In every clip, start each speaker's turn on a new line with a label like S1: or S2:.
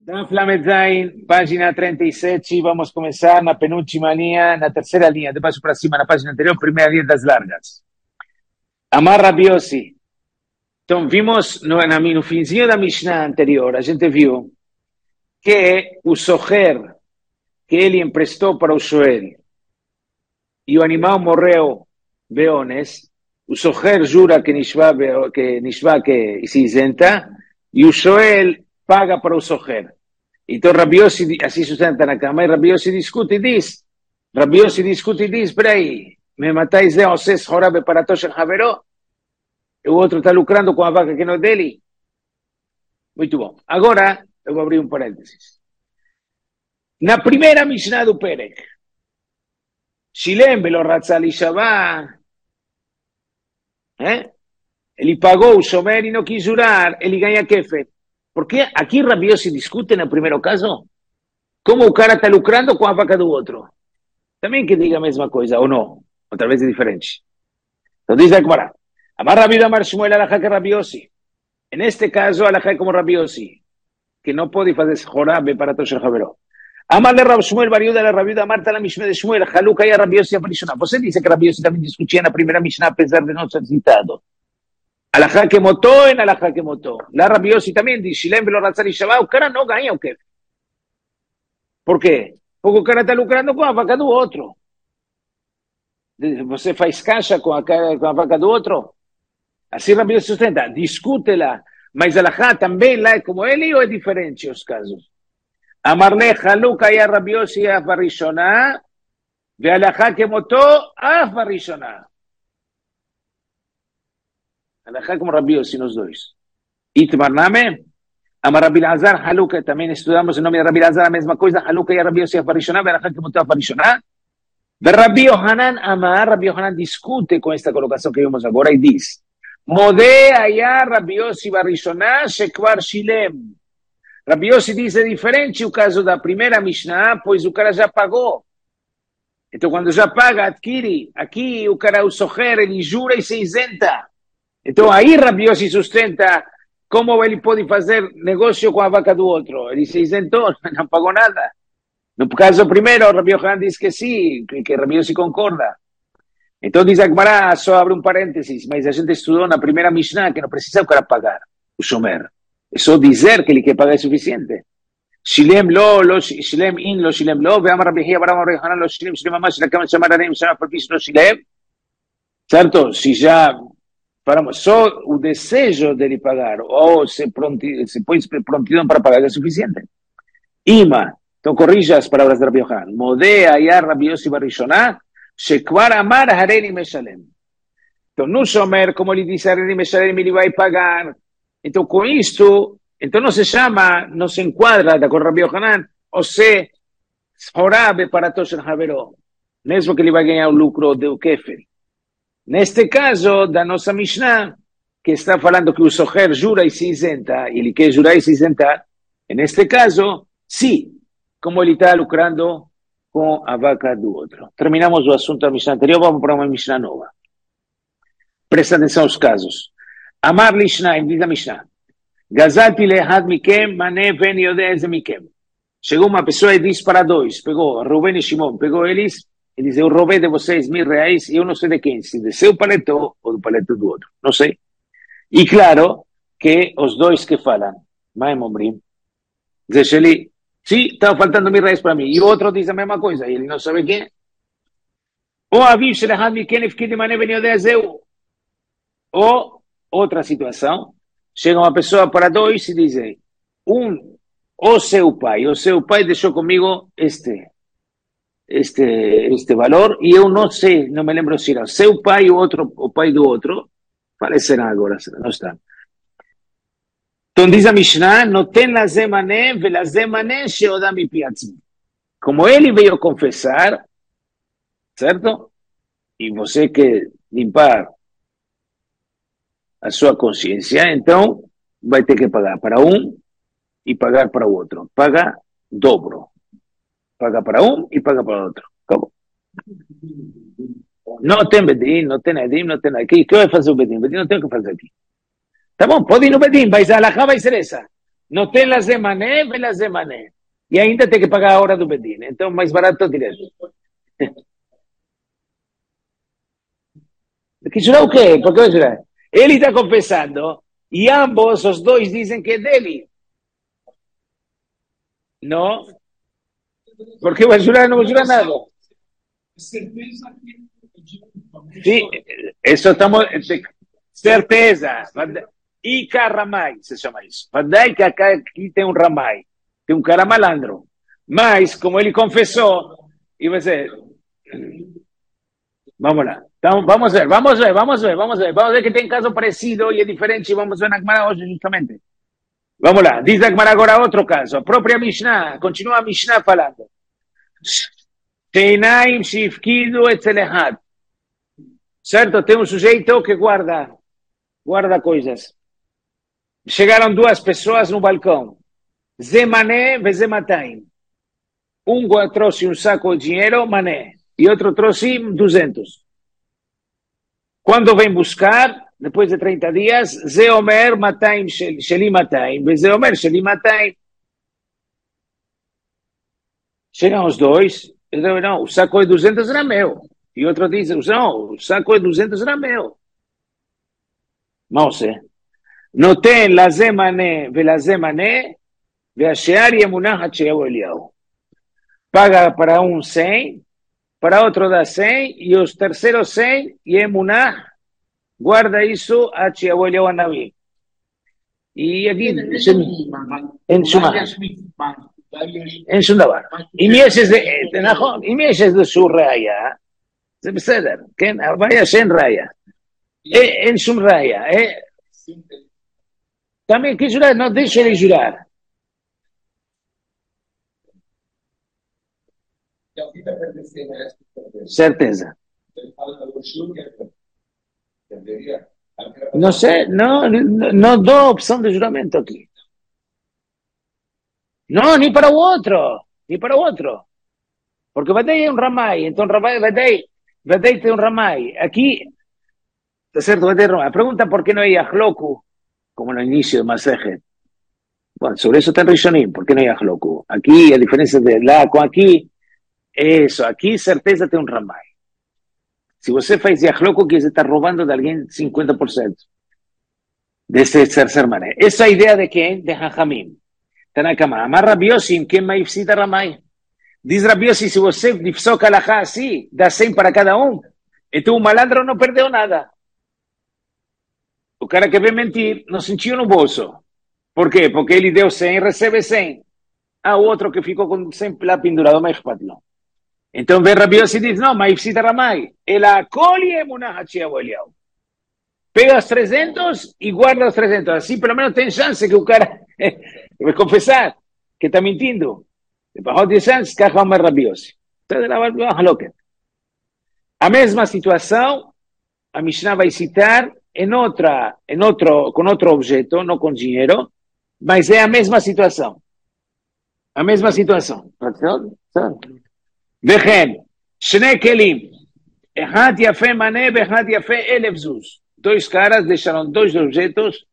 S1: Daf Lamed Zain, página 37, vamos começar na penúltima linha, na terceira linha, de baixo para cima, na página anterior, primeira linha das largas. Amar Rabi Yossi. Então, vimos no finzinho da Mishnah anterior, a gente viu que o socher que ele emprestou para o Shoel e o animal morreu beones, o socher jura que se isenta, e o Shoel paga para o socher. Então Rabi Yossi assim sustenta na cama, e Rabi Yossi discute e diz, peraí, me matais de Oses Horabe para Toshen Haveró? O outro está lucrando com a vaca que não é dele? Muito bom. Agora, eu vou abrir um parênteses. Na primeira Mishnah do Perek, Shilem Belo Ratzali Shabbat, ele pagou o Shomer e não quis jurar, ele ganha Kefer. Porque aqui Rabi Yossi discute no primeiro caso como o cara está lucrando com a vaca do outro. Também que diga a mesma coisa, ou não? Outra vez é diferente. Então diz a Gemara, Amar Rabi Amar Shmuel alajá que Rabi Yossi. Neste caso, alajá é como Rabi Yossi, que não pode fazer jorabe para Tosher Haveró. Amar le Rab Shmuel Bariuda le Rabi Amar está na Mishnah de Shmuel, Haluka e a Rabi Yossi aprisionar. Você disse que Rabi Yossi também discutia na primeira Mishnah, apesar de não ser citado. Alajá que motó en alajá que motó. La Rabi Yossi também diz, Shilem Belo Ratzali Shabbat, o cara não ganha o quê? Por quê? Porque o cara está lucrando com a vaca do outro. Você faz caixa com a vaca do outro? Assim Rabi Yossi sustenta, discute-la, mas alajá também lá é como ele ou é diferente os casos? Amarle Haluka e a Rabi Yossi af barishona, ve alajá que motó af barishona. Alajá como Rabi Yossi nos dois. Itmar Name, Amar Rabi Lazar, Haluka, também estudamos o nome de Rabi Lazar, a mesma coisa, Haluka e Rabi Yossi af barishona, ve alajá que motó af barishona. Rabi Yohanan Amar, Rabi Yohanan discute com esta colocação que vimos agora e diz, Modé ayá Rabi Yossi barishona, shekvar shilem. Rabi Yossi diz, é diferente o caso da primeira Mishnah, pois o cara já pagou. Então, quando já paga, adquire. Aqui, o cara, o socher, ele jura e se isenta. Então, aí Rabi Yossi sustenta como ele pode fazer negócio com a vaca do outro. Ele se isentou, não pagou nada. No caso primeiro, Rabi Yohanan diz que sim, que Rabi Yossi concorda. Então, diz a Gemara, só abre um parênteses, mas a gente estudou na primeira Mishnah que não precisa o cara pagar o shomer. É só dizer que ele quer pagar é suficiente. Shilem lo, shilem in lo, shilem lo, veamos Rabi Hia, Barama, Rabi Hanan, lo shilem, shilem amash, la cama chamar arem, chamar propício, lo shilem. Certo? Se já paramos, só o desejo dele pagar, ou se põe prontidão para pagar é suficiente. Ima, então corrija as palavras de Rabi Yohanan. Modé ayar Rabi Yossi barishoná, shekvar amar hareni meshalem. Então, no shomer, como ele disse, hareni meshalem, ele vai pagar. Então, com isto, então não se chama, não se enquadra, da Rabi Yohanan, ou se jorabe para Toshen Haveró, mesmo que ele vai ganhar o lucro do Kefer. Neste caso, da nossa Mishnah, que está falando que o socher jura e se isenta, e ele quer jurar e se isentar, neste caso, sim, como ele está lucrando com a vaca do outro. Terminamos o assunto da Mishnah anterior, vamos para uma Mishnah nova. Presta atenção aos casos. Amar Lishnaim, diz a Mishnah. Gazalti lehad mikem, mané ven yodeze mikem. Chegou uma pessoa e disse para dois, pegou Reuben e Shimon, pegou eles e disse, eu roubei de vocês R$1.000 e eu não sei de quem, se de seu paletó ou do paletó do outro, não sei. E claro que os dois que falam, Maim Omrim, diz ele, sim, estava faltando R$1.000 para mim, e o outro diz a mesma coisa, e ele não sabe quem. Ou aviv shelehad mikem efkid mané ven yodeze. Ou outra situação, chega uma pessoa para dois e dizem, o seu pai deixou comigo este valor e eu não sei, não me lembro se era seu pai ou o pai do outro, faleceram agora, não está. Então diz a Mishnah, não tem lazé mané, velazé mané sheodam mipiatzim. Como ele veio confessar, certo? E você quer limpar a sua consciência, então vai ter que pagar para um e pagar para o outro. Paga dobro. Paga para um e paga para o outro. Acabou. Não tem Bedim, não tem Edim, não tem nada. O que vai fazer o Bedim? Bedim não tem o que fazer aqui. Tá bom, pode ir no Bedim, mas a alahá vai ser essa. Notei las de mané, velas de mané. E ainda tem que pagar a hora do bedin. Então, mais barato direto. Que jurar o quê? Por que vai jurar? Ele está confessando e ambos, os dois, dizem que é dele. Não? Porque vai jurar, não vai jurar nada. Sim, isso estamos... Certeza. Ica Ramai, se chama isso. Vadai que aqui tem um Ramai. Tem um cara malandro. Mas, como ele confessou, e vai ser... Vamos lá. Então, vamos ver que tem caso parecido e é diferente. Vamos ver na Gemara hoje, justamente. Vamos lá. Diz a Gemara agora outro caso. A própria Mishnah, continua a Mishnah falando. Teinaim shifkidu etzelehad. Certo? Tem um sujeito que guarda coisas. Chegaram duas pessoas no balcão. Zemané ve zemataim. Um trouxe um saco de dinheiro, mané. E outro trouxe 200. Quando vem buscar, depois de 30 dias, Ze Omer Mataim Sheli Mataim, Ze Omer Sheli Mataim. Chegam os dois, eu digo, não, o saco de 200 era meu. E outro diz, não, o saco de 200 era meu. Não sei. Não tem la Zemané ve la Zemané, ve a Shear Yemunah Hatsheu Eliyahu. Paga para um 100, para outro dá 100, e os terceiros 100, e Emunah guarda isso a Hatsheu Eliyahu Anavi. E aqui, em שום דבר. אם יש איזשהו ראיה, זה בסדר, כן? הבעיה שאין ראיה. אין שום ראיה. Também que jurar, não deixa ele jurar. Certeza. Não sei, não dou opção de juramento aqui. Não, nem para o outro. Porque vai ter um ramai, então vai ter um ramai. Aqui, tá certo, vai ter ramai. Pergunta por que não é Yahloku, como no início do Masejet. Bueno, sobre eso está Rishonim, por que não é Yahloku? Aqui, a diferença de lá com aqui, isso, aqui certeza tem um ramai. Se você faz Yahloku, que você está roubando de alguém 50% desse terceiro mané. Essa é a ideia de quem? De Hachamim. Tanakama, amar Rabi Yossi, quem mais cita Ramai? Diz Rabi Yossi, se você difsoca alahá assim, dá 100 para cada um, então o malandro não perdeu nada. O cara que vem mentir, não sentiu no bolso. Por quê? Porque ele deu 100 e recebe 100. O outro que ficou com 100 lá pendurado, mais não. Então vem Rabi Yossi e diz, não, mas cita Ramai. Ela acolhe Emunah Hatsheu Eliyahu. Pega os 300 e guarda os 300. Assim, pelo menos tem chance que o cara vai confessar que está mentindo. Depois de chance, que é Rabi Yossi. A mesma situação, a Mishnah vai citar com outro objeto, não com dinheiro, mas é a mesma situação. A mesma situação. Vechen, Shnei Kelim, Echad Yafé Mané, Echad Yafé Elef Zuz. Dois caras deixaram dois objetos,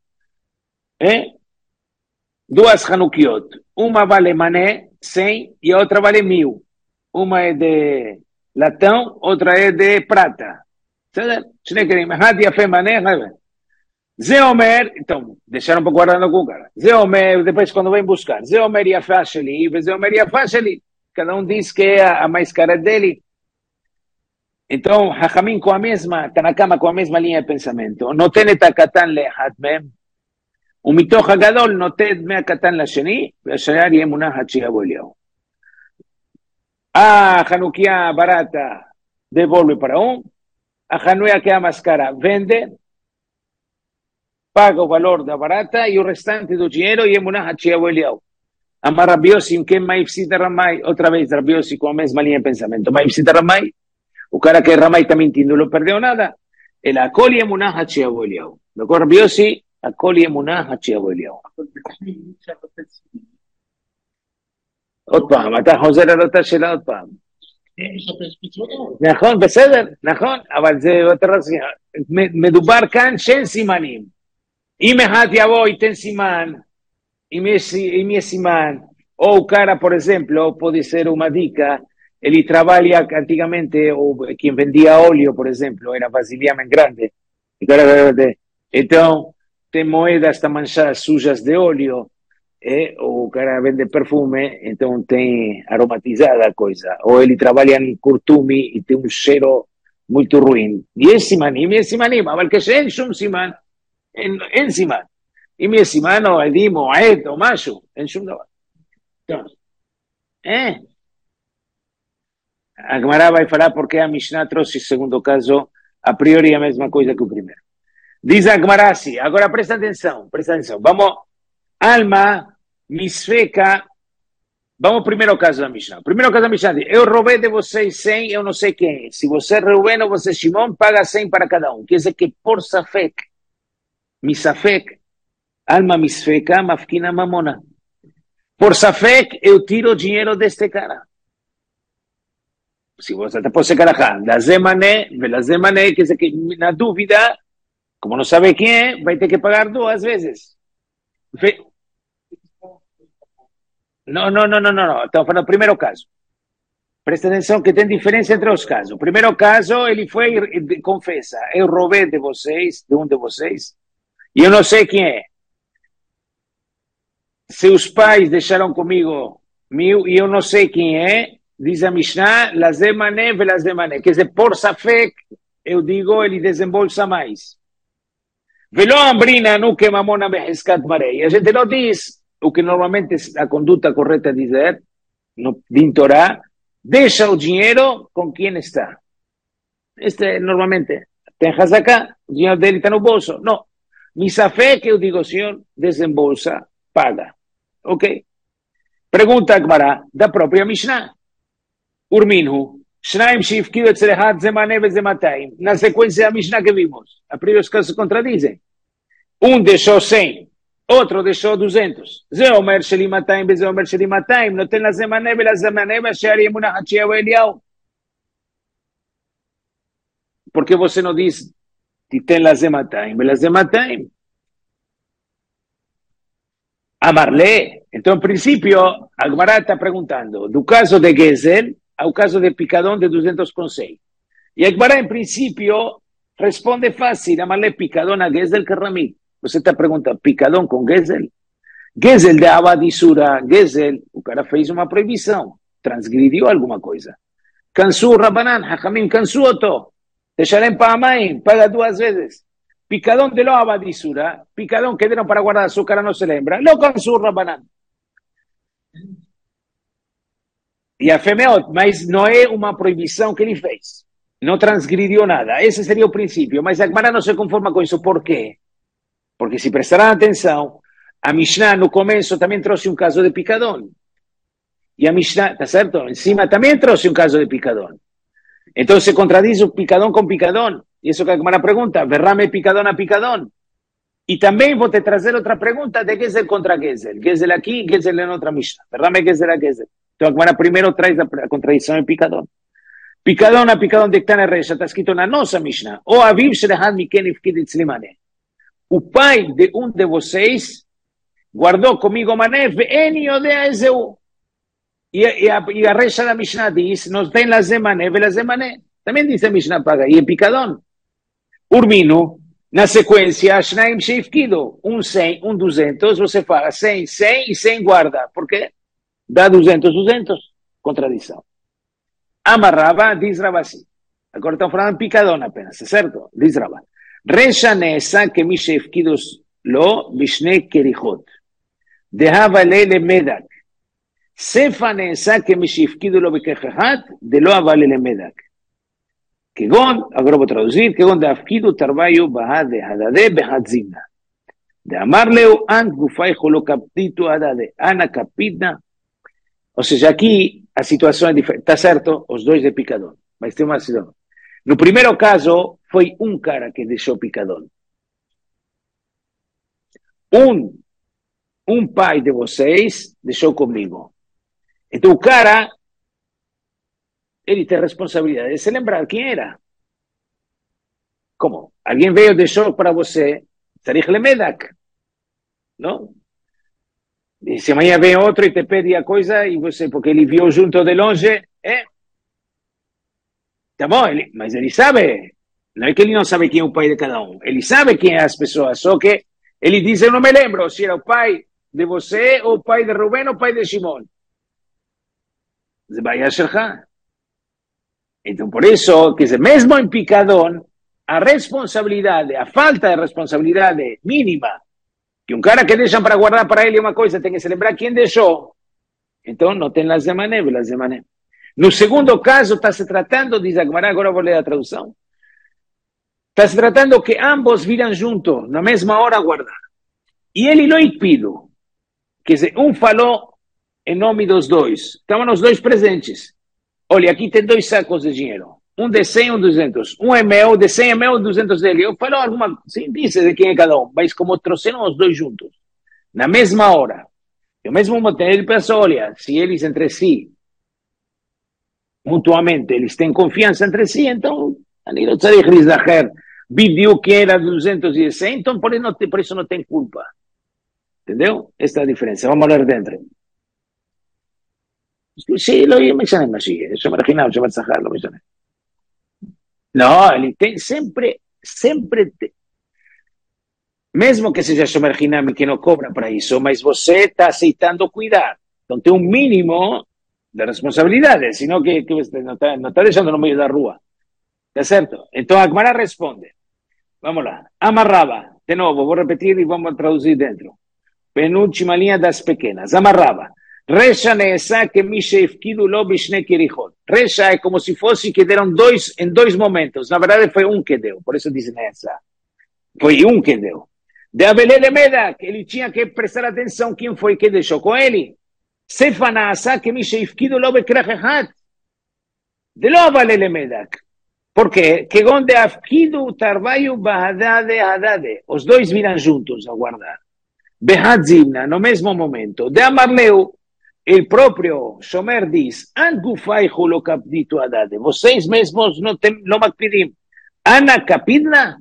S1: duas Hanukiot. Uma vale mané, 100, e a outra vale 1000. Uma é de latão, outra é de prata. Shnei Kelim, Echad Yafé Mané, Ze Omer, então, deixaram para guardar no cara. Ze Omer, depois quando vem buscar. Ze Omer Yafá Sheli, Ze Omer Yafá Sheli. Cada um diz que é a mais cara dele. Então, Hachamim com a mesma, Tanakama com a mesma linha de pensamento. Noten et הקטן לאחד מהם, ומתוך הגדול נותן דמי הקטן לשני, והשאר יהיה מונח עד שיבוא אליהו. A Hanukkah barata devolve para a Hanukkah que é mais cara vende, paga o valor da barata e o restante do dinheiro e é munah עד שיבוא אליהו. Amar Rabi Yossi, quem mais cita Ramai? Outra vez Rabi Yossi com a mesma linha de pensamento. Mais cita Ramai? O cara que é Ramai está mentindo, não perdeu nada. Ele acolhe Emunah Hatsheu Eliyahu. D'accord, Rabi Yossi, acolhe Emunah Hatsheu Eliyahu. עוד פעם, אתה חוזר על אותה שאלה עוד פעם. נכון, בסדר, נכון, אבל זה יותר רציני. מדובר כאן שאין סימנים. אם אחד יבוא ייתן סימן, e minha simã, ou o cara, por exemplo, pode ser uma dica, ele trabalha antigamente, ou quem vendia óleo, por exemplo, era vasilhame grande. Então, tem moedas tá manchadas, sujas de óleo, ou o cara vende perfume, então tem aromatizada a coisa. Ou ele trabalha em curtume e tem um cheiro muito ruim. E esse manim, mas que שאין שום סימן, אין סימן. אם יש סימן או עדים או עד או משהו, אין שום דבר. טוב. אה, a Gemara vai falar porque a Mishnah trouxe, segundo caso, a priori a mesma coisa que o primeiro. Diz a Gemara assim, agora presta atenção. Vamos, alma, misfeca, vamos ao primeiro caso da Mishnah. O primeiro caso da Mishnah diz, eu roubei de vocês 100, eu não sei quem é. Se você é Reuben ou você é Shimon, paga 100 para cada um. Quer dizer que por Safek, misafek, alma misfeca, mafkina mamona. Por Safek, eu tiro o dinheiro deste cara. Se você pode ser carajá, la zemané, quer dizer que na dúvida, como não sabe quem é, vai ter que pagar duas vezes. Não. Estamos falando do primeiro caso. Presta atenção que tem diferença entre os casos. O primeiro caso, ele foi e confessa, eu roubei de vocês, de um de vocês, e eu não sei quem é. Seus pais deixaram comigo mil e eu não sei quem é, diz a Mishnah, lazemané, velazemané. Quer dizer, por Safek, eu digo, ele desembolsa mais. Velo ambrina no que mamona beheskat marei. A gente não diz o que normalmente a conduta correta é dizer, no din Torá, deixa o dinheiro com quem está. Este normalmente tem hazaká, o dinheiro dele está no bolso. Não. Misafek, eu digo, senhor, desembolsa, paga. Ok? Pergunta a Gemara da própria Mishnah. Urminhu, Shnaim Shifkiu Etzrehat Zemane Vezematai. Na sequência da Mishnah que vimos, a primeira os casos se contradizem. Um deixou 100, outro deixou 200. Ze Omer Sheli Mataim, Beze Omer Sheli Mataim, não tem na Zemane, Vela Zemane, Vashari Emuna Hachiel Eliau. Por que você não diz que tem la Zemataim, Vela Zemataim? Amarle. Então, em princípio, a Gemara está perguntando do caso de Gezel ao caso de picadão de 200,6. E a Gemara, em princípio, responde fácil. Amarle picadão a Gezel que Ramit. Você está perguntando, picadão com Gezel? Gezel de Abadisura, Gezel, o cara fez uma proibição, transgrediu alguma coisa. Cansou o Rabanan, Hachamim cansou o Deixarem para a mãe, paga duas vezes. Picadão de lo Abadisura, picadão que deram para guardar açúcar, não se lembra. Lo cansou o Rabanan. E a Femeot, mas não é uma proibição que ele fez. Não transgrediu nada. Esse seria o princípio. Mas a Gemara não se conforma com isso. Por quê? Porque se prestarem atenção, a Mishnah no começo também trouxe um caso de picadão. E a Mishnah, tá certo? Em cima também trouxe um caso de picadão. Então se contradiz o picadão com picadão. E isso que a Gemara pergunta, verrame picadão a picadão. E também vou te trazer outra pergunta de Gezel contra Gezel. Gezel aqui, Gezel em outra Mishnah. Verrame Gezel a Gezel. Então a Gemara primeiro traz a contradição em picadão. Picadão a picadão de Ktana Reisha, está escrito na nossa Mishnah. O Aviv Shelehad Miken Ifkid Itzlimane. O pai de um de vocês guardou comigo mané, e a recha da Mishnah diz, não tem la zemané, vela zemané. Também diz a Mishnah paga, e em picadão. Urmino, na sequência, Shnaim Sheifkido, 100, 200, você fala 100, 100 e 100 guarda. Por quê? Dá 200, 200. Contradição. Amarrava, diz Rabassi. Agora estamos falando em picadão apenas, certo? Diz Rabassi. Resha nesa que mi shefkidos lo bishne kerichot. Dehava lele medak. Sefa nesa que mi shefkido lo bekechahat de lo avale le medak. כגון, agora vou traduzir, כגון דאפקידו תרוויו בהד הדדה בהד זימנה. דאמר להו, אנ גופי חולו קפטיטו הדדה, אנא capidna. Ou seja, aqui a situação é diferente. Está certo, os dois de picadão. Mas tem uma situação. No primeiro caso, foi um cara que deixou picadão. Um pai de vocês deixou comigo. Então o cara, ele tem responsabilidade de se lembrar quem era. Como? Alguém veio e deixou para você, Tzarich Lemedak. Não? E se amanhã vem outro e te pede a coisa, e você, porque ele viu junto de longe, tá bom, mas ele sabe, não é que ele não sabe quem é o pai de cada um, ele sabe quem é as pessoas, só que ele diz, eu não me lembro se era o pai de você, ou o pai de Rubén, ou o pai de Shimon. Vai a Então, por isso, que mesmo em picadón, a responsabilidade, a falta de responsabilidade mínima, que um cara que deixam para guardar para ele uma coisa, tem que se lembrar quem deixou, então não tem las de mané. No segundo caso, está se tratando, diz Agmará, agora vou ler a tradução, está se tratando que ambos viram junto, na mesma hora a guardar. E ele não impediu, quer dizer, um falou em nome dos dois, estavam os dois presentes. Olha, aqui tem 2 sacos de dinheiro. Um de 100 um de 200. Um é meu, de 100 é meu, 200 dele. Eu falo alguma... Sim, disse de quem é cada um. Mas como trouxeram os dois juntos, na mesma hora, e ao mesmo tempo, ele pensou, olha, se eles entre si, mutuamente, eles têm confiança entre si, então, ali não tzarich lizacher, viu que era 200 e 100, então por isso não tem culpa. Entendeu? Esta é a diferença. Vamos ler dentro. Sí, lo mencioné así, eso me imaginaba, yo me lo mencioné. No, ele tem sempre, mesmo que seja Shomer que não cobra para isso, mas você está aceitando cuidar. Então tem um mínimo de responsabilidade, senão que você não está deixando no meio da rua. Tá certo? Então a Agmará responde. Vamos lá. Amarrava. De novo, vou repetir e vamos traduzir dentro. Penúltima linha das pequenas. Amarrava. Resha neesa que mishe ifkidu lo bishne kirihot. Resha é como se fosse que deram em dois momentos. Na verdade foi um que deu, por isso diz neesa. Foi um que deu. De Abelele Medak, ele tinha que prestar atenção quem foi que deixou com ele. Sefa naasa que mishe ifkidu lo bekrachechat. De lo Abelele Medak. Por quê? Que onde afkidu tarbayu bahadade hadade. Os dois viram juntos a guardar. Behadzimna, no mesmo momento. De Amarleu, o próprio Shomer diz, Angufai holokapditu adade. Vocês mesmos não makpidim. Ana kapidna?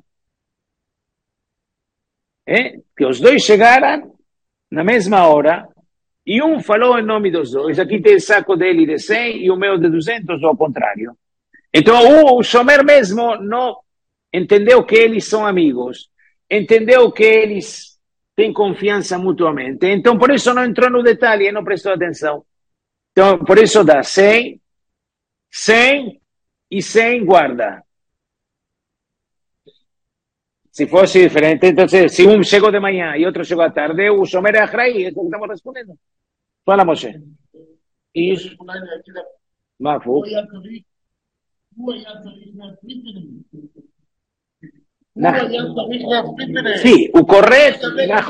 S1: Que os dois chegaram na mesma hora e um falou em nome dos dois. Aqui tem o saco dele de 100 e o meu de 200, ou ao contrário. Então o Shomer mesmo não entendeu que eles são amigos, entendeu que eles têm confiança mutuamente. Então, por isso não entrou no detalhe e não prestou atenção. Então, por isso dá 100, 100 e 100 guarda. Se fosse diferente, então, se um chegou de manhã e outro chegou à tarde, o Shomer é Achrai, é o que estamos respondendo. Fala, Moshe. Isso. Mafu. Sim, o correto,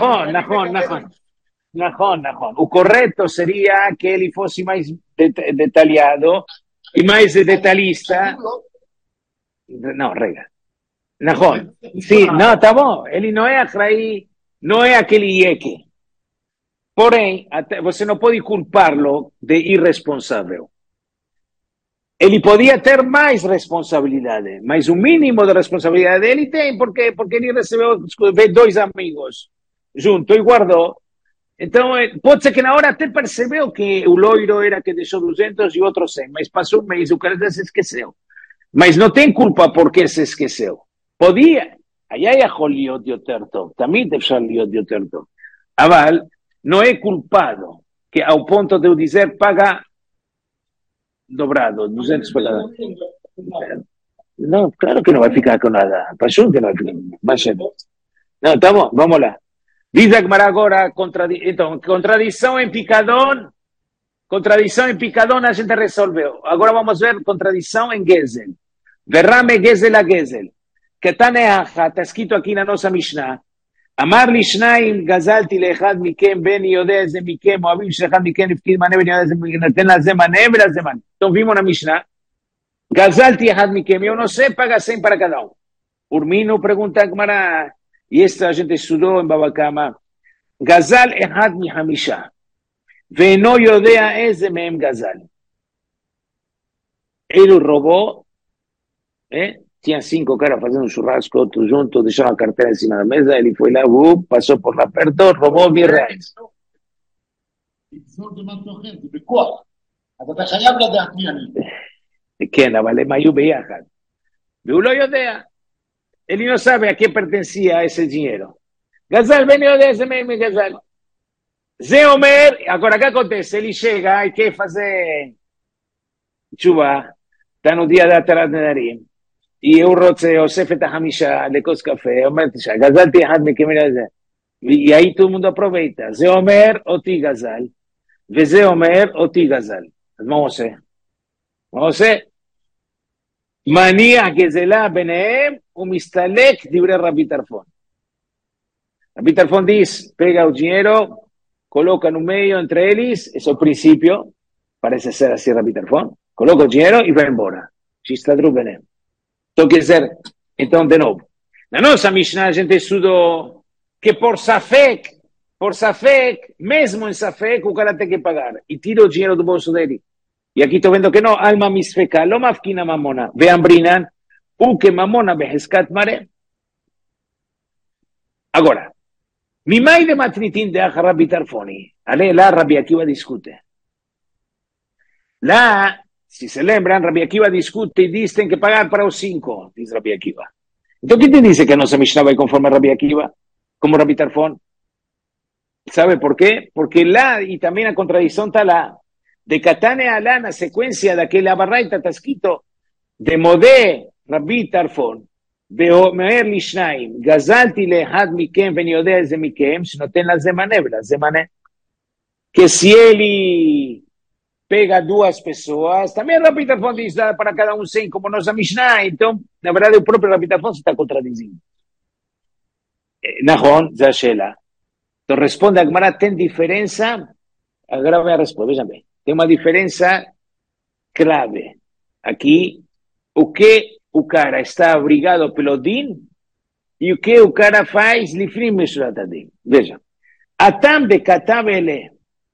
S1: o correto seria que ele fosse mais detalhado e mais detalhista. Não, rega. Nahon. Sim, não, tá bom. Ele não é Achrai, não é aquele ieque. Porém, você não pode culpá-lo de irresponsável. Ele podia ter mais responsabilidade, mas o mínimo de responsabilidade ele tem, porque ele recebeu 2 amigos junto e guardou. Então, pode ser que na hora até percebeu que o loiro era que deixou 200 e outro 100, mas passou um mês, o cara já se esqueceu. Mas não tem culpa porque se esqueceu. Podia, היה יכול להיות יותר טוב, תמיד אפשר להיות יותר טוב, אבל não é culpado, que ao ponto de eu dizer paga dobrado, 200 pagadas. Não, claro que não vai ficar com nada. Paixão que não vai ficar. Mas, não, tá bom, vamos lá. Diz Agmará agora, então, contradição em picadón a gente resolveu. Agora vamos ver contradição em Gezel. Verrame Gezel a Gezel. Ketaneacha, está escrito aqui na nossa Mishnah. אמר לי שניים, גזלתי לאחד מכם, בן יודע איזה מכם, אוהבים שאחד מכם נפקיד מנה בן יודע איזה מכם, נתן לזה מנה ולזה מנה. Então vimos na Mishnah, גזלתי אחד מכם, eu não sei, paga 100 para cada um. Urmino pergunta a Gemara, e esta a gente estudou em Baba Kama, גזל אחד מחמישה, ואינו יודע איזה מהם גזל. Ele roubou, tinha 5 caras fazendo um churrasco, outro junto, deixaram a carteira em cima da mesa, ele foi lá, passou por lá perto, roubou 1.000 reais.
S2: לגזול במנצוחן, זה בכוח. אז אתה חייב לדעת מי אני.
S1: כן, אבל הם היו ביחד. והוא לא יודע. Ele não sabe a quem pertencia esse dinheiro. Gazal, bem יודע זה מי גזל. זה אומר, agora o que acontece? Ele chega e quer fazer תשובה, está no dia da התרת נדרים, e הוא רוצה, אוסף את החמישה לכוס קפה, אומר, תשעה, גזלתי אחד מכם לזה. E aí todo mundo aproveita. זה אומר, אותי גזל, וזה אומר, אותי גזל. אז מה הוא עושה? מה הוא עושה? מניח גזלה ביניהם, ומסתלק דברי רבי טרפון. Rabbi Tarfon dice, pega el dinero, coloca en un medio entre ellos, es el principio, parece ser así Rabbi Tarfon, coloca el dinero y va embora. Ci sta benem. Toque ser, entonces de nuevo. La nostra Mishnah, a gente estudou que por Safek, mesmo en Safek, o cara tem que pagar. E tira o dinheiro do bolso dele. E aqui estou vendo que não, alma misfeka, lo mafkina mamona, veambrinan, o que mamona beheskat mare. Agora, ממאי דמתניתין דאח רבי טרפוני, עלי לה רבי עקיבא discute. La, si se lembran, Rabbi Akiva discute y dicen que pagar para los 5, dice Rabbi Akiva. Entonces, ¿quién te dice que no se mishnaba conforme a Rabbi Akiva? Como Rabbi Tarfon. ¿Sabe por qué? Porque la, y también a contradicción está la, de Katane a la, en la secuencia de aquella barraita está escrito, de Modé Rabbi Tarfon, ואומר לשניים, גזלתי לאחד מכם ואני יודע איזה מכם, שנותן לה זמנה ולזמנה. Que si ele pega duas pessoas, também Rabbi Tarfon diz para cada um 100, como nossa Mishnah, então, na verdade, o próprio Rabbi Tarfon se está contradizendo. Nahon, זה השאלה. Então, responde a Gemara, tem diferença, agora vem a resposta, vejam bem, tem uma diferença grave. Aqui, o que o cara está obrigado pelo din e o que o cara faz lifrim meshurat adin. Veja, atam de katav ele.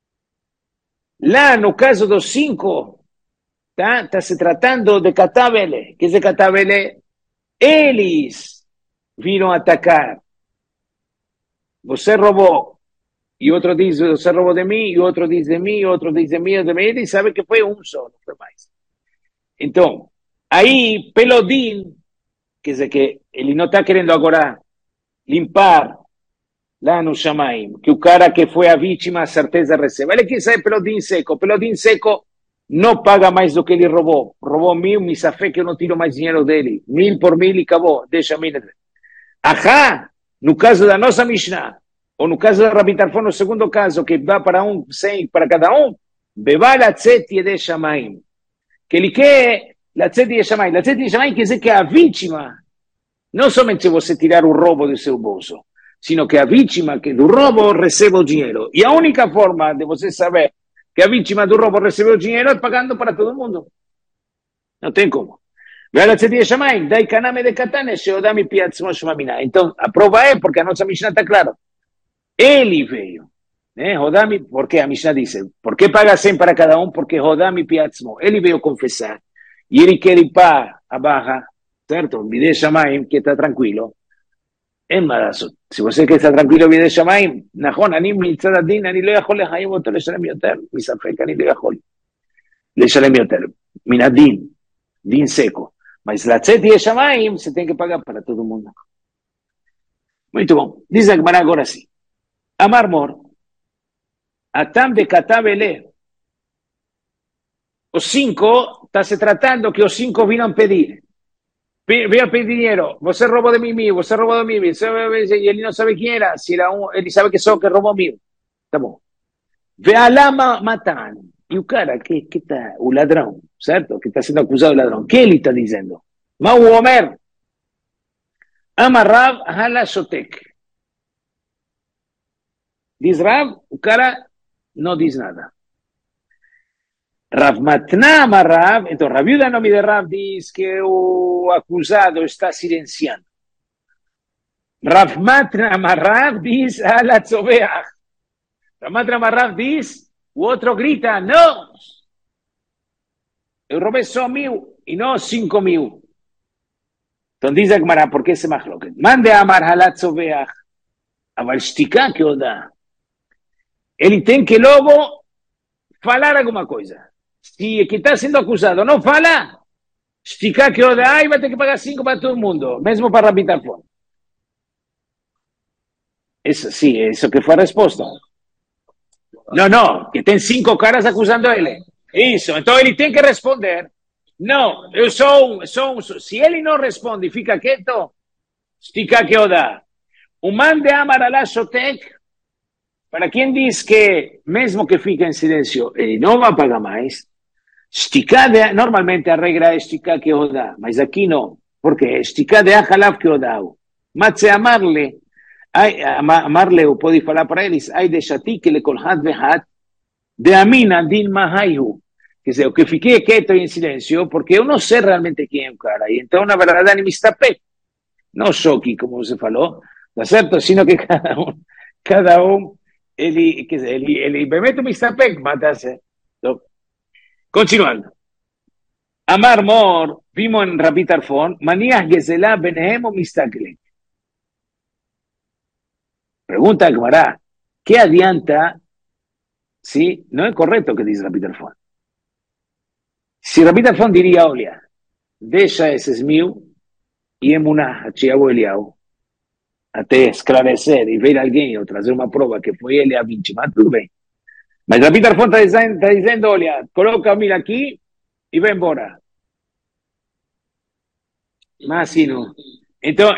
S1: Lá no caso dos 5, está se tratando de katav ele. Que é katav ele? Eles viram atacar. Você roubou. E outro diz, você roubou de mim, e outro diz de mim, e outro diz de mim, ele sabe que foi um só, não foi mais. Então, aí, pelo din, quer dizer que ele não está querendo agora limpar lá no Shamaim, que o cara que foi a vítima, a certeza recebe. Ele quer sair pelo din seco. Pelo din seco, não paga mais do que ele roubou. Roubou 1.000, me safé que eu não tiro mais dinheiro dele. 1.000 por 1.000 e acabou. Deixa 1.000. Ajá, no caso da nossa Mishnah, ou no caso da Rabbi Tarfon, no segundo caso, que dá para 100 para cada um, beba latzet de Shamaim. Que ele quer Latzet Yeshamay. Latzet Yeshamay quer dizer que a vítima, não somente você tirar o roubo do seu bolso, sino que a vítima que do roubo recebe o dinheiro. E a única forma de você saber que a vítima do roubo recebeu o dinheiro é pagando para todo mundo. Não tem como. Latzet Yeshamay, dai kaname de katane, sheodami piatzmo shmamina. Então, a prova é, porque a nossa Mishnah está claro. Ele veio. Rodami, porque a Mishnah diz, por que paga 100 para cada um? Porque Rodami piatzmo. Ele veio confessar. E ele quer limpar a barra, certo? Bidei Shamaim, que está tranquilo. É maravilhoso. Se você quer estar tranquilo, Bidei Shamaim, נכון, אני מצד הדין, אני לא יכול לחייב אותו לשלם יותר, מספק, אני לא יכול לשלם יותר. מן הדין, דין סקו. Mas לצאת יהיה שמיים, você tem que pagar para todo mundo. Muito bom. Diz a Gemara agora sim. Amar Mor, atam de katav ele. Os 5, está se tratando que os 5 viram pedir. Veio a pedir dinheiro. Você roubou de mim, você roubou de mim. E ele não sabe quem era. Se era ele sabe que só que roubou mil. Tá bom. Ve'alama matan. E o cara que está, o ladrão, certo? Que está sendo acusado de ladrão. O que ele está dizendo? Mau Omer. Amar Rav hala shotek. Diz Rav, o cara não diz nada. Rav Matna Amarav, então Rav Yuda, nome de Rav, diz que o acusado está silenciando. Rav Matna Amarav diz ala tzoveach. Rav Matna Amarav diz, o outro grita, não! Eu roubei só 1.000 e não 5.000. Então diz a Gemara, por que se machloket? Mande amar ala tzoveach. Aval shtika que o dá. Ele tem que logo falar alguma coisa. Se que está sendo acusado não fala, estica que o dá e vai ter que pagar 5 para todo mundo, mesmo para Rabbi Tarfon. Isso, sim, isso que foi a resposta. Não, que tem 5 caras acusando ele. Isso, então ele tem que responder. Não, eu sou um. Se ele não responde e fica quieto, estica que o dá. O man de Amaralá Shotek, para quem diz que, mesmo que fique em silêncio, ele não vai pagar mais, esticar de, normalmente a regra é esticar que o dá, mas aqui não. Por quê? Esticar de Ahalav que o dá. Mas se amarle, o pode falar para eles, ai deixati que le colhat vehat, de amina din mahaihu. Quer dizer, o que fiquei quieto em silêncio, porque eu não sei realmente quem é o cara. E então, na verdade, me estapei. Não choque, como você falou, tá certo? Sino que cada um, ele באמת הוא מסתפק, מה תעשה? טוב. Continuando. אמר מור, vimos en Rabbi Tarfon, מניח גזלה ביניהם או מסתכלים? Pregunta Gemara, ¿qué adianta si no es correcto que dice Rabbi Tarfon? Si Rabbi Tarfon diría, olha, deixa esse mil e emuná, a Tiago Eliau, até esclarecer e ver alguém ou trazer uma prova que foi ele a vítima, tudo bem. Mas Rabbi Tarfon está dizendo, olha, coloca o mil aqui e vai embora. Mas assim, não. Então,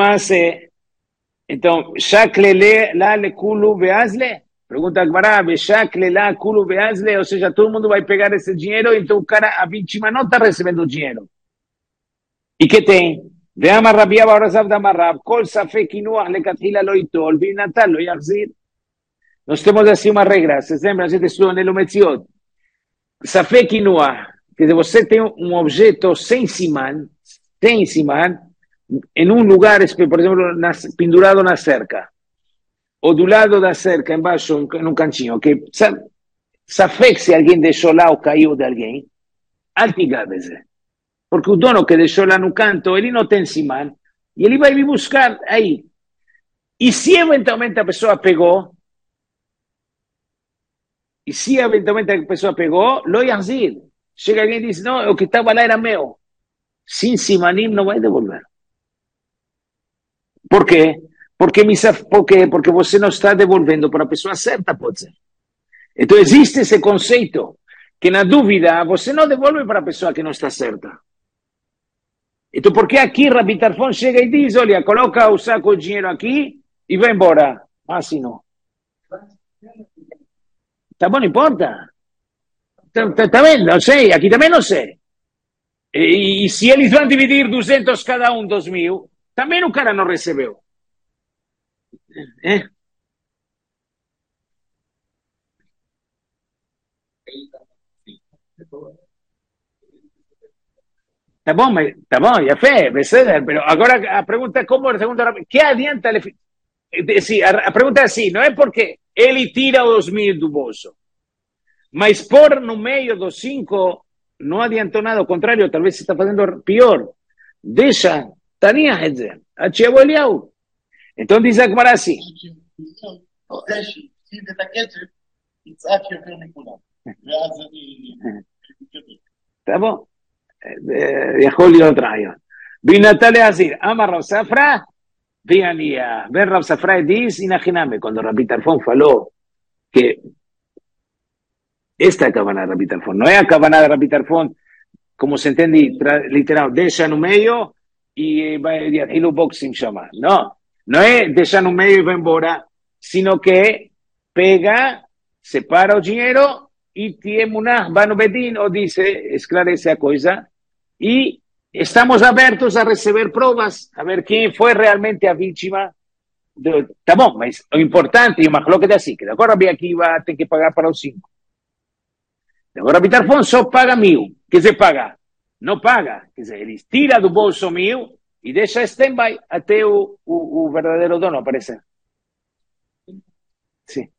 S1: shakle la le kulu beazle? Pergunta a Gemara, shakle la kulu beazle? Ou seja, todo mundo vai pegar esse dinheiro, então o cara, a vítima não está recebendo o dinheiro. E que tem? Ve'amar Rabbi Abba Orazav damar Rab, kol safek inuach lekatchila lo itol, v'inatal lo yachzir. Nós temos assim uma regra, se lembra, a gente estudou no Metziot. Safek inuach, quer dizer, você tem um objeto sem siman, em um lugar, por exemplo, pendurado na cerca, ou do lado da cerca, embaixo, num cantinho, que safek se alguém deixou lá ou caiu de alguém, altigabeze. Porque o dono que deixou lá no canto, ele não tem siman, e ele vai me buscar aí. E se eventualmente a pessoa pegou, lo yahzir. Chega alguém e diz, não, o que estava lá era meu. Sin simanim não vai devolver. Por quê? Porque você não está devolvendo para a pessoa certa, pode ser. Então existe esse conceito, que na dúvida você não devolve para a pessoa que não está certa. Então por que aqui Rabbi Tarfon chega e diz, olha, coloca o saco de dinheiro aqui e vai embora? Assim não. Tá bom, não importa. Tá vendo? Não sei, aqui também não sei. E se eles vão dividir 200 cada um, 2.000, também o cara não recebeu. Tá bom, já fez, pero agora a pergunta é como, que adianta? Sim, a pergunta é assim, não é porque ele tira os 2.000 do bolso, mas por no meio dos 5 não adiantou nada, ao contrário, talvez se está fazendo pior. Deixa, Tania, quer dizer, a Tiago Eliau. Então diz a Gemara assim. Tá bom. יכול להיות רעיון. בינתה להזהיר, אמר רב ספרא, ועניה. בין רב ספרא diz, inachiname, quando Rabbi Tarfon falou que esta é a Kavanah de Rabbi Tarfon, não é a Kavanah de Rabbi Tarfon, como se entende literal, deixa no meio e o boxing chama. Não é deixar no meio e vai embora, sino que pega, separa o dinheiro e Tiemunah vai no Bedin ou diz, esclarece a coisa, e estamos abertos a receber provas, a ver quem foi realmente a vítima. Tá bom, mas o importante, o Mahloket é assim, que agora Rabbi Akiva tem que pagar para os 5. Agora Rabbi Tarfon só paga 1.000, quer dizer, paga. Não paga, quer dizer, ele tira do bolso 1.000 e deixa stand-by até o verdadeiro dono aparecer. Sim.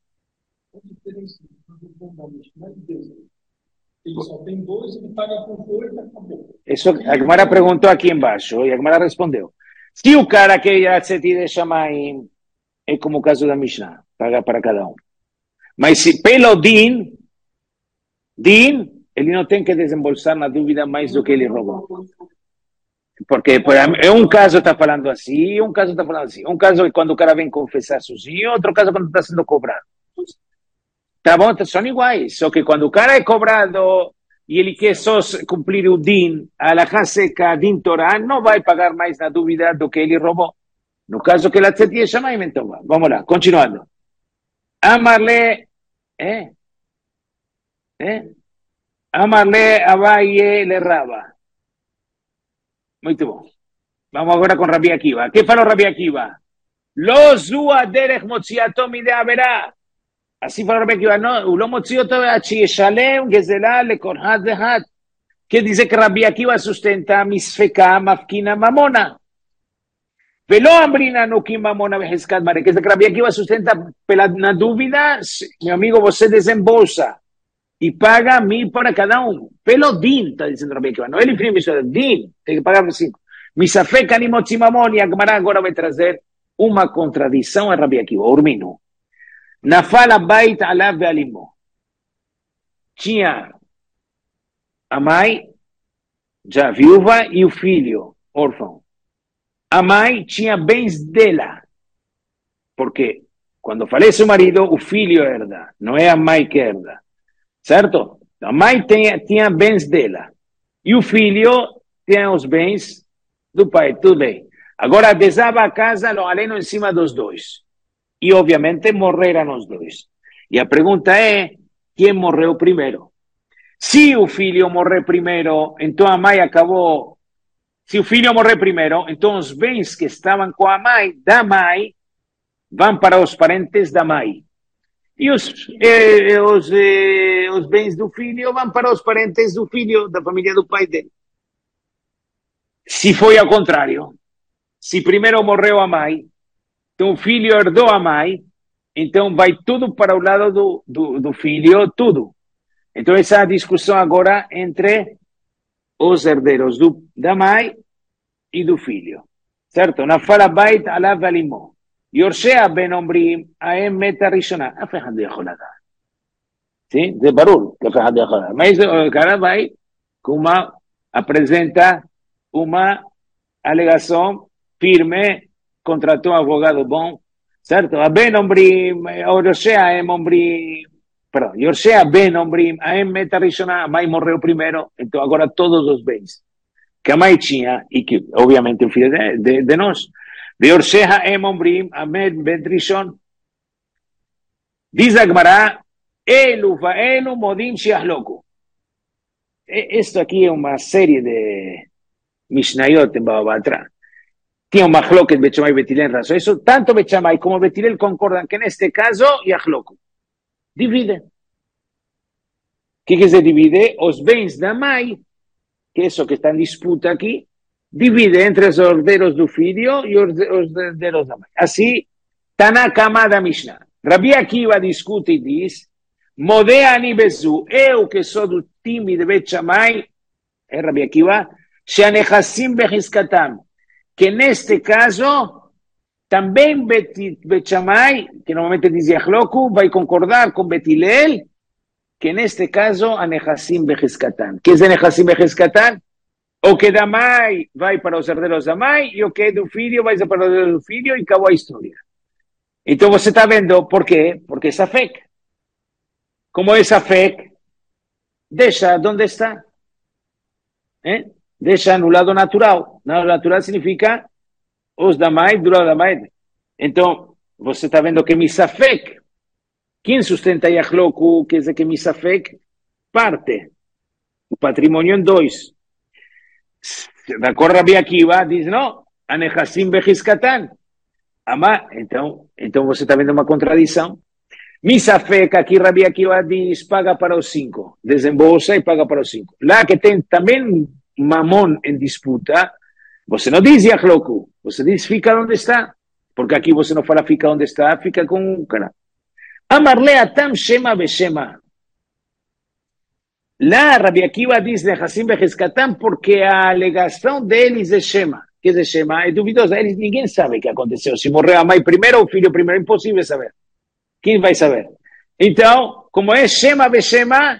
S2: Ele só tem 2, ele paga por 8 e acabou.
S1: Isso, a Gemara perguntou aqui embaixo e a Gemara respondeu. Se o cara que já se te deixa mais, é como o caso da Mishnah, paga para cada um. Mas se pelo din, Din, ele não tem que desembolsar na dúvida mais do que ele roubou. Porque é um caso está falando assim, um caso está falando assim. Um caso é quando o cara vem confessar sozinho, outro caso é quando está sendo cobrado. Tá bom? São iguais. Só que quando o cara é cobrado e ele quer só cumprir o din, a alahá seca, din Torah, não vai pagar mais na dúvida do que ele roubou. No caso que la tzeti é shamayim, então vamos lá, continuando. Amarle, Amarle Abaye le Raba. Muito bom. Vamos agora com Rabi Akiva. O que falou Rabi Akiva? Lo zua derech motziato mide averá. Assim falou Rabi Akiva. Não, o lo motzioto achi shalem gezelá le korhat dehat. Quer dizer que Rabi Akiva sustenta misfeka mafkina mamona. Velo ambrina no kim mamona beheskat mare. Quer dizer que Rabi Akiva sustenta na dúvida, meu amigo, você desembolsa e paga 1.000 para cada um. Pelo din, está dizendo Rabi Akiva. Não ele firme isso, din, tem que pagar 5. Misafeka ni motzimamon, e a Gemara agora vai trazer uma contradição a Rabi Akiva, Urmino. Nafal abait alav ve'alimo. Tinha a mãe, já viúva, e o filho, órfão. A mãe tinha bens dela. Porque quando falece o marido, o filho herda, não é a mãe que herda. Certo? A mãe tinha bens dela. E o filho tinha os bens do pai. Tudo bem. Agora desaba a casa, lo aleno em cima dos dois. E, obviamente, morreram os dois. E a pergunta é, quem morreu primeiro? Se o filho morrer primeiro, então a mãe acabou. Se o filho morrer primeiro, então os bens que estavam com a mãe, da mãe, vão para os parentes da mãe. E os bens do filho vão para os parentes do filho, da família do pai dele. Se foi ao contrário, se primeiro morreu a mãe, então o filho herdou a mãe, então vai tudo para o lado do filho, tudo. Então essa é a discussão agora entre os herdeiros da mãe e do filho. Certo? Nafal abait alav ve'alimo. יורשיה בן אומרים, האם מתה ראשונה. אף אחד לא יכול לדעת. זה ברור, אף אחד לא יכול לדעת. Mas o cara vai com apresenta uma alegação firme, contratou um advogado bom, certo? A Ben אומרים, יורשיה הם אומרים, perdão, יורשיה בן אומרים, האם מתה ראשונה, a mãe morreu primeiro, então agora todos os bens que a mãe tinha, e que obviamente o filho de nós, ויורשיה הם אומרים, עמד בן ראשון. Diz a Gemara, אלו ואלו מודים שיחלוקו. Isto aqui é uma série de Mishnayot em Baba Batra. Tinha uma mahloket Bet Shammai e Bet Hillel em razão. Isso, tanto Bet Shammai como Bet Hillel concordam que neste caso, yahloku. Divide. O que se divide? Os bens da mãe, que é isso que está em disputa aqui, divide entre os herdeiros do filho e os herdeiros da mãe. Assim, Tanakama da Mishnah. Rabi Akiva discute e diz, Modea ani bezu, eu que sou do time de Bet Shammai, é Rabi Akiva, Sheanechassim bechiskatam, que neste caso, também Bet Shammai, que normalmente diz Yahloku, vai concordar com Bet Hillel, que neste caso, Anechassim bechiskatam. Que é Anechassim bechiskatam? O que da mãe vai para os herdeiros da mãe e o que do filho vai para os herdeiros do filho e acabou a história. Então você está vendo por quê? Porque essa fé. Como essa fé, deixa onde está. Deixa no lado natural. No lado natural significa os da mãe do lado da mãe. Então, você está vendo que misafek, quem sustenta Yahloku, quer dizer que misafek parte o patrimônio em dois. Da acordo Rabi Akiva, diz, não, Anechassim bechiskatan. Então você está vendo uma contradição. Misafek, aqui Rabi Akiva diz, paga para os 5. Desembolsa e paga para os 5. Lá que tem também mamon em disputa, você não diz Yahloku, você diz fica onde está. Porque aqui você não fala fica onde está, fica com o cara. Amarle atam shema beshema. Lá, Rabi Akiva diz Nechassim bechiskatam porque a alegação deles é Shema. Que é Shema? É duvidosa. Ninguém sabe o que aconteceu. Se morreu a mãe primeiro ou o filho primeiro. É impossível saber. Quem vai saber? Então, como é Shema beshema,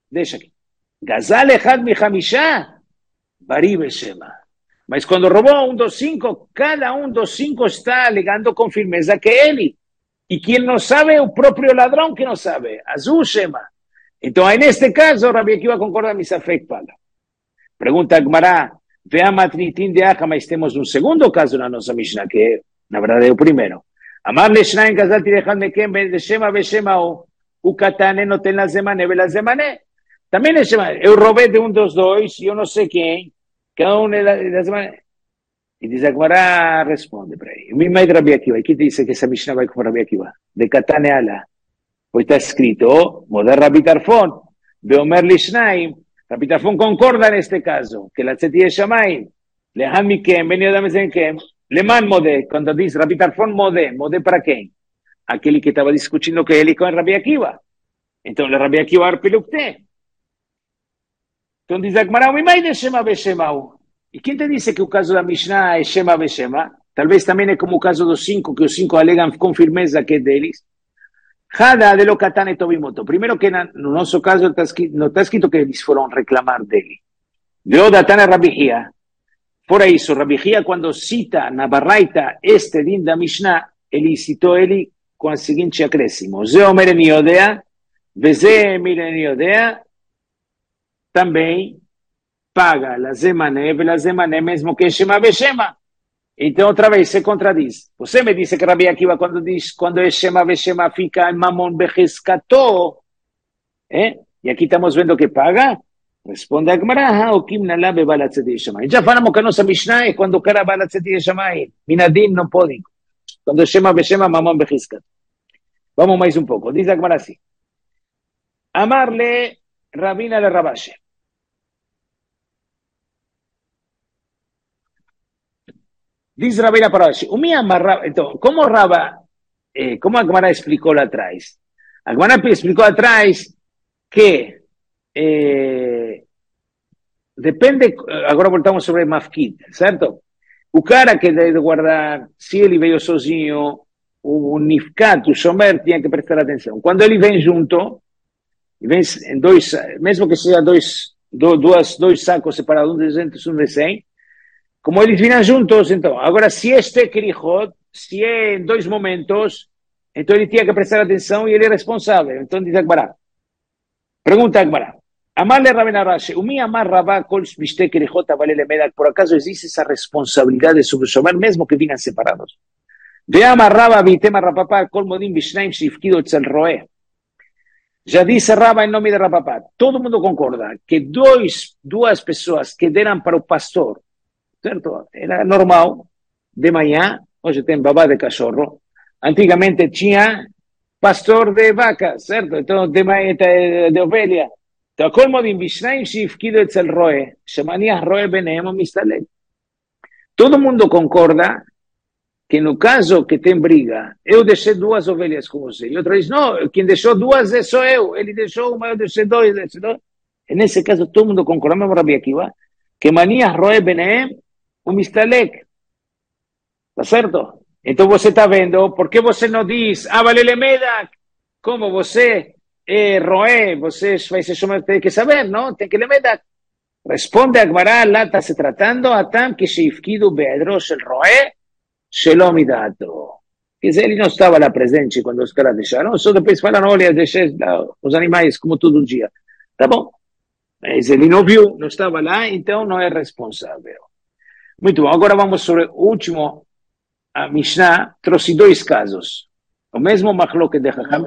S1: deixa aqui. Gazal echad mihamisha, bari beshema. Mas quando roubou um dos cinco, cada um dos cinco está alegando com firmeza que é ele. E quem não sabe é o próprio ladrão que não sabe. Azul Shema. Então, aí neste caso, Rabi Akiva concorda com Misafek Pala. Pergunta a Gemara, vea matnitin de Acha, mas temos um segundo caso na nossa Mishnah, que na verdade é o primeiro. Amar le Shnaim Gazal tirechad mekem de Shema beshema o katane no tem la zemane vela zemane. Também é Shema. Eu roubei de um dos dois, e eu não sei quem. Cada um é da zemane. E diz a Gemara, responde para aí. O mesmo é de Rabi Akiva. E quem diz que essa Mishnah vai com Rabi Akiva? De Katane ala. Pois está escrito, Moder Rabi Tarfon, Beomer Lishnaim. Rabi Tarfon concorda neste caso, que la tzeti de Shamayim, Lehan Mikem, venido da Mezenkem, Leman Modé, quando diz Rabi Tarfon Modé para quem? Aquele que estava discutindo que ele com Rabi Akiva. Então, le Rabi Akiva arpelukte. Então diz a Gemara, o mesmo é de Shema Beshemau. E quem te disse que o caso da Mishnah é Shema Beshema? Talvez também é como o caso dos cinco, que os cinco alegam com firmeza que é deles. Hada de lo Katane Tobimoto. Primeiro que no nosso caso não está escrito que eles foram reclamar dele. Veo Datana Rabihia. Por isso, Rabihia, quando cita na Baraita este din da Mishnah, ele citou ele com o seguinte acréscimo. Zeo Mereniodea, Veze Mereniodea, também paga la zemané, vela zemané, mesmo que Shema Beshema. Então, outra vez, se contradiz. Você me disse que Rabi Akiva, quando é Shema Beshema, fica em Mamon Becheskato. E aqui estamos vendo que paga. Responde a Gemara, o Kim Nalá Bebala Tzedi Shamayim. Já falamos que a nossa Mishnah é quando o cara Bala Tzedi Shamayim. Minadim não podem. Quando é Shema Beshema, Mamon Becheskato. Vamos mais um pouco. Diz a Gemara assim. Amarle Rabina le Rabashe. Diz Rabina para hoje, o minha amarra, então, como Raba, como a Gemara explicou lá atrás? A Gemara explicou atrás que depende, agora voltamos sobre Mafkid, certo? O cara que deve guardar, se ele veio sozinho, o Nifkat, o Shomer, tinha que prestar atenção. Quando ele vem junto, vem em dois, mesmo que seja dois sacos separados, um de 200 e um de 100, como eles vinham juntos, então, agora se este Krichot, se é em dois momentos, então ele tinha que prestar atenção e ele é responsável. Então diz Agmará. Pergunta Agmará. Amarle Rabina Rashi, o mi amar Rabá kol mishte Krichot avalele medak, por acaso existe essa responsabilidade sobre o Shomer, mesmo que vinham separados? Ve amar Rabá vitema Rapapá kol modim bishnaim shifkido etzel roé. Já disse Rabá em nome de Rapapá. Todo mundo concorda que duas pessoas que deram para o pastor, certo? Era normal, de manhã, hoje tem babá de cachorro, antigamente tinha pastor de vaca, certo? Então, de ovelha. Então, como de Bishnaim shifkido etzel roe, shemaniah roe benehem mistalek. Todo mundo concorda que no caso que tem briga, eu deixei duas ovelhas com você, e outra diz, não, quem deixou duas sou eu, ele deixou uma, eu deixei dois. E nesse caso, todo mundo concorda, mesmo Rabi Akiva, que maniah roe benehem o mistalek. Tá certo? Então você está vendo, por que você não diz, valele medak, como você é roé, você vai se chamar, tem que saber, não? Tem que lemedak. Responde a Gemara, lá está se tratando, atam que sheifkidu be'edrosh el roé, shelo midato. Quer dizer, ele não estava lá presente quando os caras deixaram, só depois falaram, olha, deixei os animais como todo dia. Tá bom. Mas ele não viu, não estava lá, então não é responsável. Muito bom, agora vamos sobre o último. A Mishnah trouxe dois casos. O mesmo מחלוקת de חכם.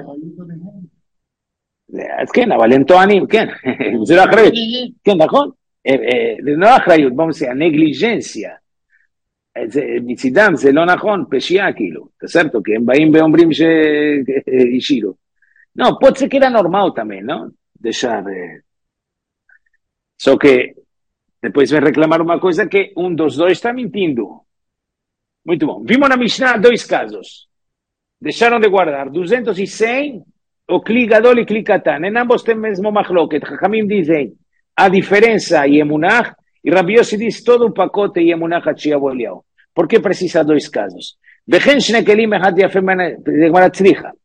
S1: אז כן, אבל הם טוענים, כן, זה לא אחריות. כן, נכון? זה לא אחריות, בואו נעשה, הנגליג'נסיה. מצידם זה לא נכון, פשיעה כאילו, תסרטו, כי הם באים ואומרים שהשאירו. No, pode ser que era normal também, não? Deixar. Só que depois vem reclamar uma coisa que um dos dois está mentindo. Muito bom. Vimos na Mishnah dois casos. Deixaram de guardar 200 o Kli Gadol e Kli Katan. Em ambos tem mesmo machloket. Chachamim dizem a diferença e emunach, e Rabi Yossi diz todo o pacote e emunach Hachiyahu Eliyahu. Por que precisa dois casos? Vechen shne kelim echad yafem de Gemara tzricha.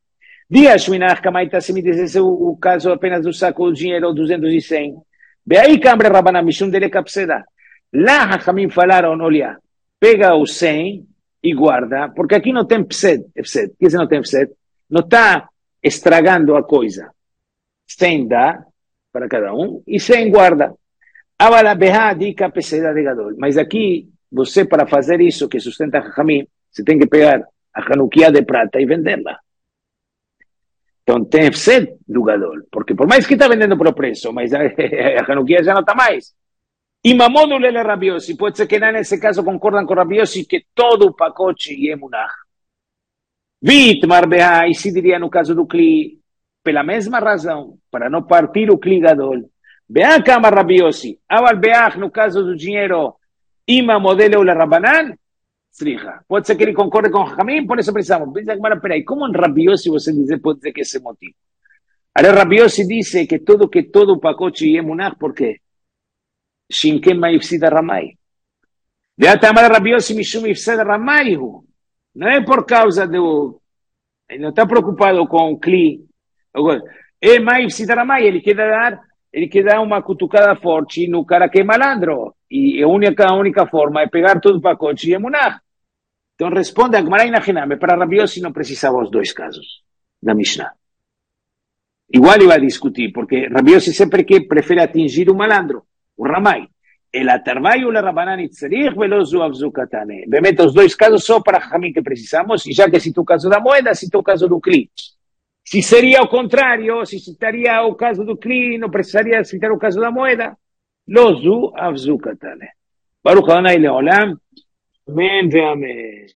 S1: Dia Shminach Kamaita, se me dissesse o caso apenas do saco de dinheiro 200 e 100. Beai Kambre Rabbanan Mishum Dele Kapseda. Lá Hachamim falaram, olha, pega o 100 e guarda, porque aqui não tem psed. O que não tem psed? Não está estragando a coisa. 100 dá para cada um e 100 guarda. Avala Beha Dika Peseda de Gadol. Mas aqui, você para fazer isso que sustenta Hachamim, você tem que pegar a Hanukkah de prata e vendê-la. Então tem Fsed do Gadol, porque por mais que está vendendo pelo preço, mas a Hanukkah já não está mais. E Mamodu Lele Rabi Yossi, pode ser que nesse caso concordam com Rabi Yossi que todo o pacote é Munach. Vitmar Beha, e se diria no caso do Kli, pela mesma razão, para não partir o Kli Gadol. Beha Kama Rabi Yossi, Aval Beach, no caso do dinheiro, Ima Modelo Le Rabbanan, Sriha. Pode ser que ele concorde com Hamim, por isso precisamos. Peraí, como em Rabi Yossi você dizer, pode ser que esse motivo? Aí Rabi Yossi disse que todo o pacote é Munach, por quê? Shinkem Maifsida Ramai. Beata Amar Rabi Yossi Mishum Ifsida Ramai. Não é por causa do... Ele não está preocupado com o Kli. É Maifsida Ramai, ele quer dar uma cutucada forte no cara que é malandro. E a única forma é pegar todo o pacote e emunar. Então responde a Gemara Inachiname. Para Rabi Yossi não precisava os dois casos da Mishnah. Igual ele vai discutir, porque Rabi Yossi sempre que prefere atingir o malandro, o Ramai. El atarvai o Rabbanan itzarich velozu avzukatane. Bemete os dois casos só para Hamim que precisamos, e já que citou o caso da moeda, citou o caso do Kli. Se seria o contrário, se citaria o caso do Kli, não precisaria citar o caso da moeda. Lozu avzukatane. Baruch Adonai leolam. Amen ve amen.